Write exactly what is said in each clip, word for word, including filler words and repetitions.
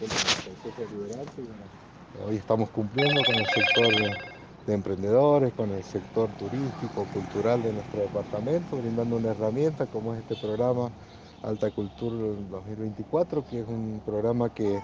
corresponde al Consejo Deliberante. Y bueno, hoy estamos cumpliendo con el sector de emprendedores, con el sector turístico, cultural de nuestro departamento, brindando una herramienta como es este programa Alta Cultura dos mil veinticuatro, que es un programa que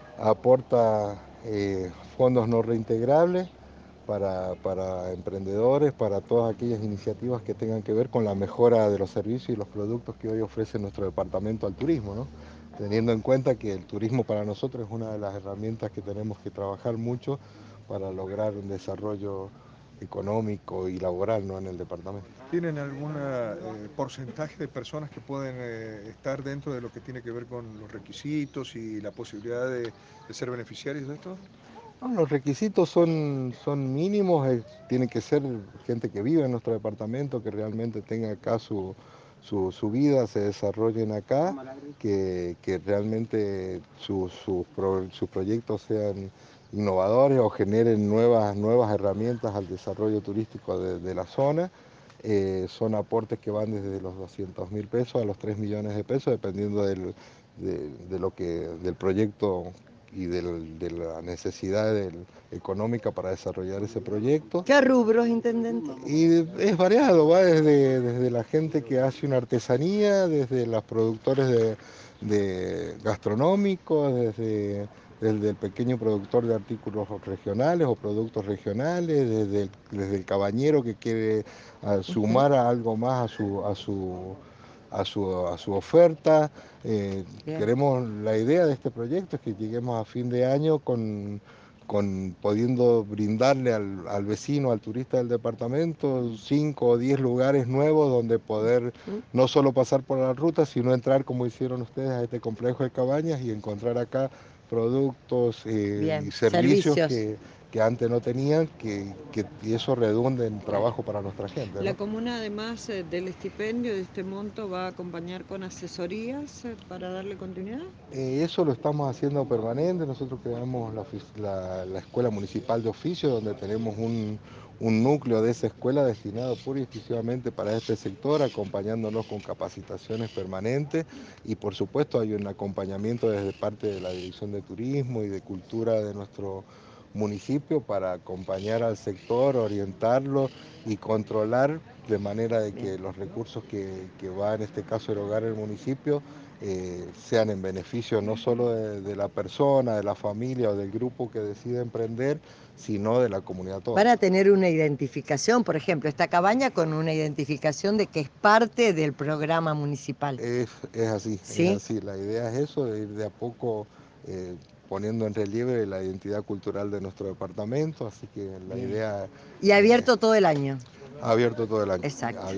aporta eh, fondos no reintegrables para, para emprendedores, para todas aquellas iniciativas que tengan que ver con la mejora de los servicios y los productos que hoy ofrece nuestro departamento al turismo, ¿no? Teniendo en cuenta que el turismo para nosotros es una de las herramientas que tenemos que trabajar mucho para lograr un desarrollo económico y laboral, ¿no?, en el departamento. ¿Tienen algún eh, porcentaje de personas que pueden eh, estar dentro de lo que tiene que ver con los requisitos y la posibilidad de, de ser beneficiarios de esto? No, los requisitos son, son mínimos, eh, tiene que ser gente que vive en nuestro departamento, que realmente tenga acá su, su, su vida, se desarrollen acá, que, que realmente su- su pro- sus proyectos sean innovadores o generen nuevas, nuevas herramientas al desarrollo turístico de, de la zona. Eh, son aportes que van desde los doscientos mil pesos a los tres millones de pesos, dependiendo del, de, de lo que, del proyecto y del, de la necesidad del, económica para desarrollar ese proyecto. ¿Qué rubros, intendente? Y es variado, va desde, desde la gente que hace una artesanía, desde los productores de, de gastronómicos, desde, desde el pequeño productor de artículos regionales o productos regionales, desde el, desde el cabañero que quiere uh, sumar a algo más a su, a su, a su, a su oferta. Eh, queremos, la idea de este proyecto es que lleguemos a fin de año con, con pudiendo brindarle al, al vecino, al turista del departamento, cinco o diez lugares nuevos donde poder no solo pasar por la ruta, sino entrar, como hicieron ustedes, a este complejo de cabañas y encontrar acá productos eh, y servicios, servicios. Que, que antes no tenían, que, que y eso redunde en trabajo para nuestra gente, ¿no? La comuna, además eh, del estipendio, de este monto, va a acompañar con asesorías eh, para darle continuidad. Eh, eso lo estamos haciendo permanente. Nosotros creamos la, la, la Escuela Municipal de Oficio, donde tenemos un, un núcleo de esa escuela destinado pura y exclusivamente para este sector, acompañándonos con capacitaciones permanentes, y por supuesto hay un acompañamiento desde parte de la Dirección de Turismo y de Cultura de nuestro municipio para acompañar al sector, orientarlo y controlar de manera de que los recursos que, que va en este caso a erogar el municipio eh, sean en beneficio no solo de, de la persona, de la familia o del grupo que decide emprender, sino de la comunidad toda. Van a tener una identificación, por ejemplo, esta cabaña con una identificación de que es parte del programa municipal. Es, es así, ¿sí? Es así. La idea es eso, de ir de a poco eh, poniendo en relieve la identidad cultural de nuestro departamento, así que la Bien. idea... Y abierto eh, todo el año. Abierto todo el año. Exacto.